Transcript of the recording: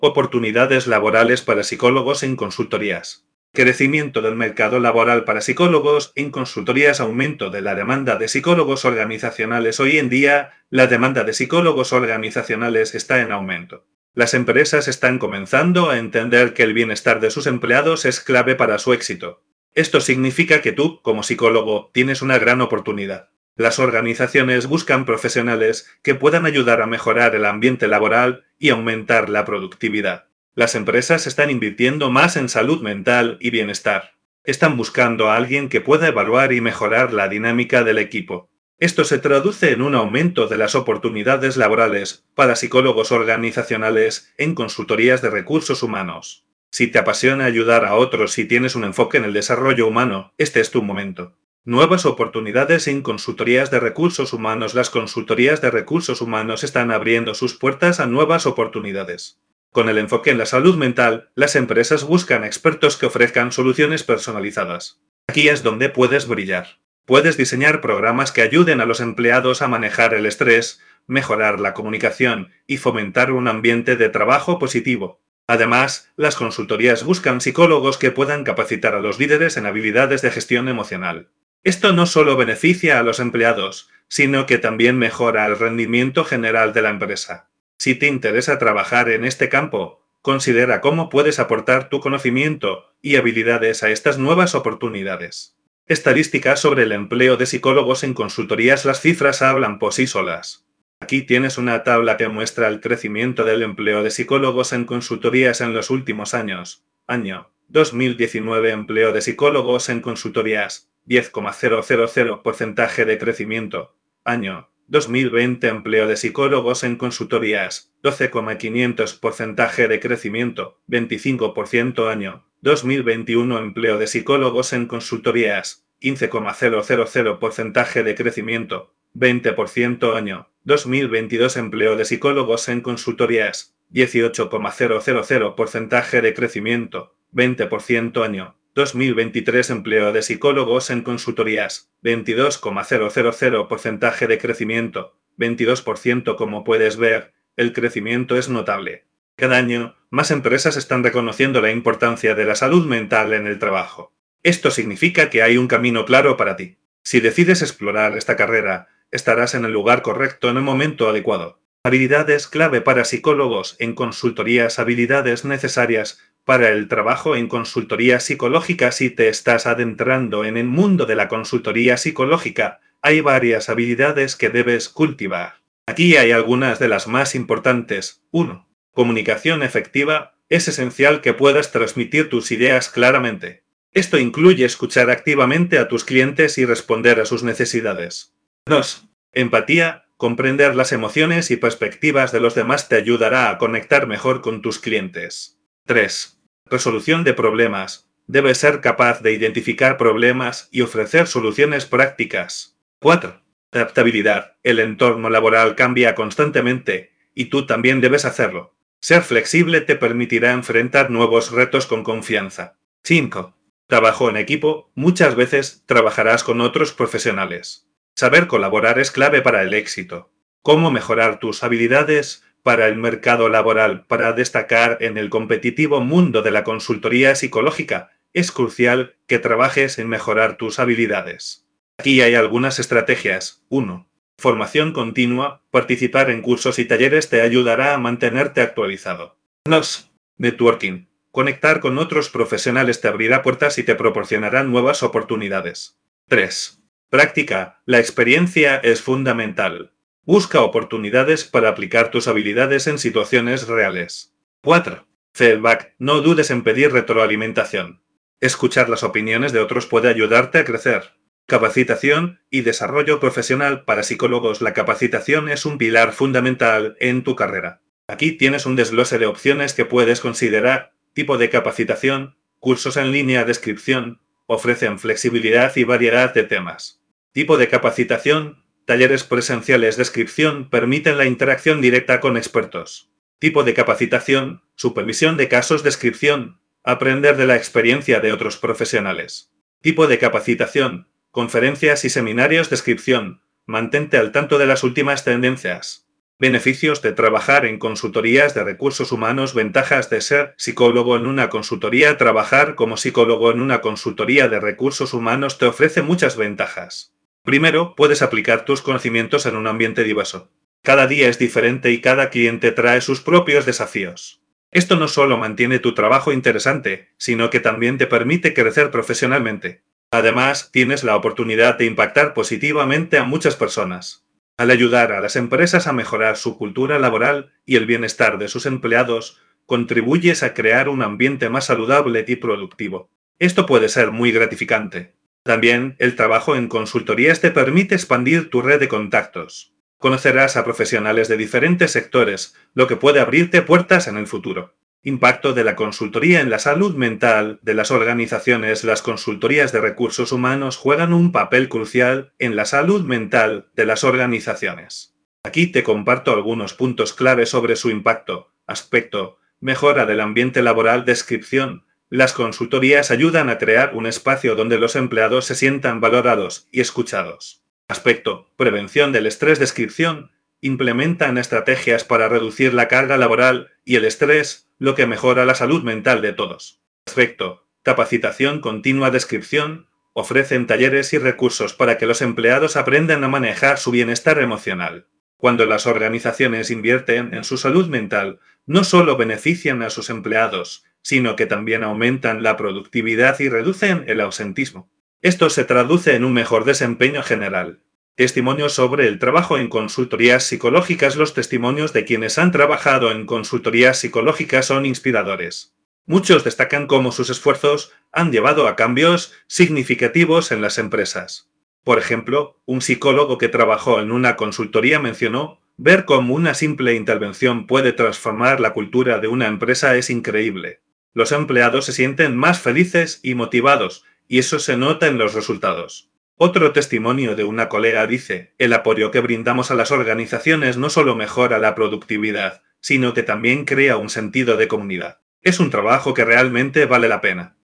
Oportunidades laborales para psicólogos en consultorías. Crecimiento del mercado laboral para psicólogos en consultorías. Aumento de la demanda de psicólogos organizacionales. Hoy en día, la demanda de psicólogos organizacionales está en aumento. Las empresas están comenzando a entender que el bienestar de sus empleados es clave para su éxito. Esto significa que tú, como psicólogo, tienes una gran oportunidad. Las organizaciones buscan profesionales que puedan ayudar a mejorar el ambiente laboral y aumentar la productividad. Las empresas están invirtiendo más en salud mental y bienestar. Están buscando a alguien que pueda evaluar y mejorar la dinámica del equipo. Esto se traduce en un aumento de las oportunidades laborales para psicólogos organizacionales en consultorías de recursos humanos. Si te apasiona ayudar a otros y tienes un enfoque en el desarrollo humano, este es tu momento. Nuevas oportunidades en consultorías de recursos humanos. Las consultorías de recursos humanos están abriendo sus puertas a nuevas oportunidades. Con el enfoque en la salud mental, las empresas buscan expertos que ofrezcan soluciones personalizadas. Aquí es donde puedes brillar. Puedes diseñar programas que ayuden a los empleados a manejar el estrés, mejorar la comunicación y fomentar un ambiente de trabajo positivo. Además, las consultorías buscan psicólogos que puedan capacitar a los líderes en habilidades de gestión emocional. Esto no solo beneficia a los empleados, sino que también mejora el rendimiento general de la empresa. Si te interesa trabajar en este campo, considera cómo puedes aportar tu conocimiento y habilidades a estas nuevas oportunidades. Estadísticas sobre el empleo de psicólogos en consultorías. Las cifras hablan por sí solas. Aquí tienes una tabla que muestra el crecimiento del empleo de psicólogos en consultorías en los últimos años. Año 2019. Empleo de psicólogos en consultorías. 10,000% de crecimiento. Año 2020. Empleo de psicólogos en consultorías. 12,500% de crecimiento. 25%. Año 2021. Empleo de psicólogos en consultorías. 15,000% de crecimiento. 20%. Año 2022. Empleo de psicólogos en consultorías. 18,000% de crecimiento. 20%. Año 2023. Empleo de psicólogos en consultorías. 22,000% de crecimiento. 22%. Como puedes ver, el crecimiento es notable. Cada año, más empresas están reconociendo la importancia de la salud mental en el trabajo. Esto significa que hay un camino claro para ti. Si decides explorar esta carrera, estarás en el lugar correcto en el momento adecuado. Habilidades clave para psicólogos en consultorías. Habilidades necesarias para el trabajo en consultoría psicológica. Si te estás adentrando en el mundo de la consultoría psicológica, hay varias habilidades que debes cultivar. Aquí hay algunas de las más importantes. 1. Comunicación efectiva. Es esencial que puedas transmitir tus ideas claramente. Esto incluye escuchar activamente a tus clientes y responder a sus necesidades. 2. Empatía. Comprender las emociones y perspectivas de los demás te ayudará a conectar mejor con tus clientes. 3. Resolución de problemas. Debes ser capaz de identificar problemas y ofrecer soluciones prácticas. 4. Adaptabilidad. El entorno laboral cambia constantemente, y tú también debes hacerlo. Ser flexible te permitirá enfrentar nuevos retos con confianza. 5. Trabajo en equipo. Muchas veces trabajarás con otros profesionales. Saber colaborar es clave para el éxito. ¿Cómo mejorar tus habilidades para el mercado laboral? Para destacar en el competitivo mundo de la consultoría psicológica, es crucial que trabajes en mejorar tus habilidades. Aquí hay algunas estrategias. 1. Formación continua. Participar en cursos y talleres te ayudará a mantenerte actualizado. 2. Networking. Conectar con otros profesionales te abrirá puertas y te proporcionará nuevas oportunidades. 3. Práctica. La experiencia es fundamental. Busca oportunidades para aplicar tus habilidades en situaciones reales. 4. Feedback. No dudes en pedir retroalimentación. Escuchar las opiniones de otros puede ayudarte a crecer. Capacitación y desarrollo profesional para psicólogos. La capacitación es un pilar fundamental en tu carrera. Aquí tienes un desglose de opciones que puedes considerar. Tipo de capacitación, cursos en línea, descripción, ofrecen flexibilidad y variedad de temas. Tipo de capacitación, talleres presenciales, descripción, permiten la interacción directa con expertos. Tipo de capacitación, supervisión de casos, descripción, aprender de la experiencia de otros profesionales. Tipo de capacitación, conferencias y seminarios, descripción, mantente al tanto de las últimas tendencias. Beneficios de trabajar en consultorías de recursos humanos. Ventajas de ser psicólogo en una consultoría. Trabajar como psicólogo en una consultoría de recursos humanos te ofrece muchas ventajas. Primero, puedes aplicar tus conocimientos en un ambiente diverso. Cada día es diferente y cada cliente trae sus propios desafíos. Esto no solo mantiene tu trabajo interesante, sino que también te permite crecer profesionalmente. Además, tienes la oportunidad de impactar positivamente a muchas personas. Al ayudar a las empresas a mejorar su cultura laboral y el bienestar de sus empleados, contribuyes a crear un ambiente más saludable y productivo. Esto puede ser muy gratificante. También, el trabajo en consultorías te permite expandir tu red de contactos. Conocerás a profesionales de diferentes sectores, lo que puede abrirte puertas en el futuro. Impacto de la consultoría en la salud mental de las organizaciones. Las consultorías de recursos humanos juegan un papel crucial en la salud mental de las organizaciones. Aquí te comparto algunos puntos clave sobre su impacto. Aspecto: mejora del ambiente laboral. Descripción: las consultorías ayudan a crear un espacio donde los empleados se sientan valorados y escuchados. Aspecto: prevención del estrés. Descripción: implementan estrategias para reducir la carga laboral y el estrés, lo que mejora la salud mental de todos. Aspecto: capacitación continua. Descripción: ofrecen talleres y recursos para que los empleados aprendan a manejar su bienestar emocional. Cuando las organizaciones invierten en su salud mental, no solo benefician a sus empleados, sino que también aumentan la productividad y reducen el ausentismo. Esto se traduce en un mejor desempeño general. Testimonios sobre el trabajo en consultorías psicológicas. Los testimonios de quienes han trabajado en consultorías psicológicas son inspiradores. Muchos destacan cómo sus esfuerzos han llevado a cambios significativos en las empresas. Por ejemplo, un psicólogo que trabajó en una consultoría mencionó: ver cómo una simple intervención puede transformar la cultura de una empresa es increíble. Los empleados se sienten más felices y motivados, y eso se nota en los resultados. Otro testimonio de una colega dice: el apoyo que brindamos a las organizaciones no solo mejora la productividad, sino que también crea un sentido de comunidad. Es un trabajo que realmente vale la pena.